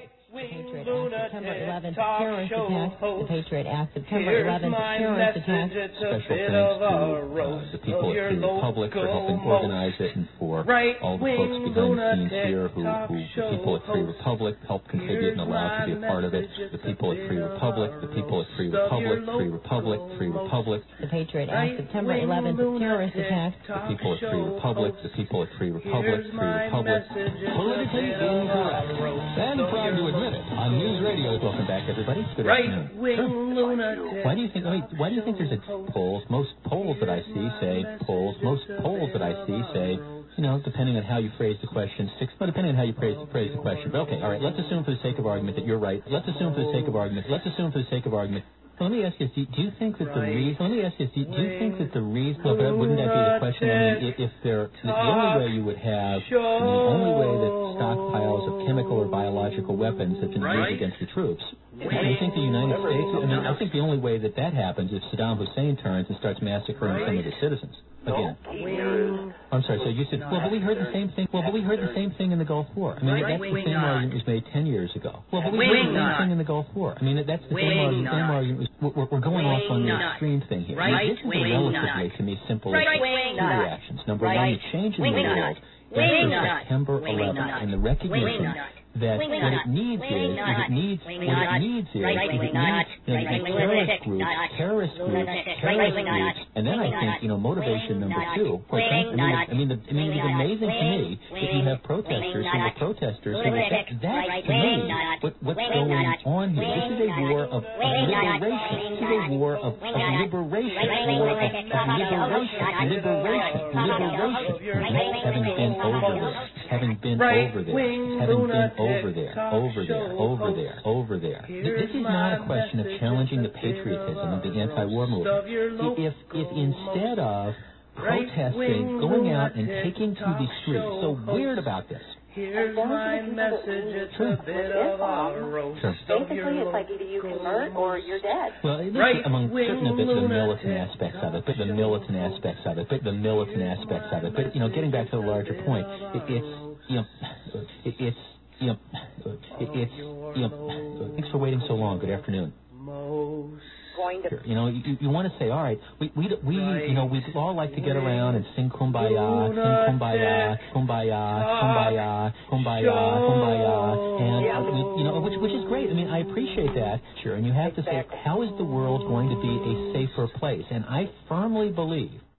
Patriot Act September 11th terrorist attack. The Patriot Act September 11th terrorist attack. Special thanks to the people at Free Republic for helping organize it, and for all the folks behind the scenes here who the people at Free Republic helped contribute and allowed to be a part of it. The people at Free Republic, the people at Free Republic, Free Republic, Free Republic. The Patriot Act September 11th terrorist attack. The people at Free Republic, the people at Free Republic, Free Republic. Politically incorrect. And proud to admit it on News Radio. Welcome back, everybody. Good afternoon. Sure. Why do you think there's polls? Most polls that I see say, depending on how you phrase the question, depending on how you phrase the question. But okay, all right, let's assume for the sake of argument that you're right. Let's assume for the sake of argument. Let me ask you, do you think that the reason, but wouldn't that be the question? I mean, if the only way you would have, the only way that stockpiles of chemical or biological weapons have been used against the troops, do you think the United States, I think the only way that happens is Saddam Hussein turns and starts massacring some of his citizens again. I'm sorry, so you said, but we heard the same thing. In the Gulf War. I mean, that's the same argument was made 10 years ago. We heard the same thing in the Gulf War. I mean, that's the same argument. We're going off on the extreme thing here. This is a relatively, to me, simple issue. Two reactions. Number one, the change in the world after September 11th and the recognition that what it needs is terrorist groups, and then I think, motivation number two. It is amazing to me that you have protesters who are that's to me what's going on here. This is a war of liberation. This is a war of liberation. Having been over there. This is not a question of challenging the patriotism of the anti-war movement. If instead of protesting, going out and taking to the streets, so weird about this. Here's my message, it's a bit of a roast. Basically, it's like either you convert or you're dead. Well, at least among certain of the militant aspects of it, but getting back to the larger point, thanks for waiting so long. Good afternoon. You want to say, all right, we all like to get around and sing kumbaya, and which is great. I mean, I appreciate that, sure. And you have to say, how is the world going to be a safer place? And I firmly believe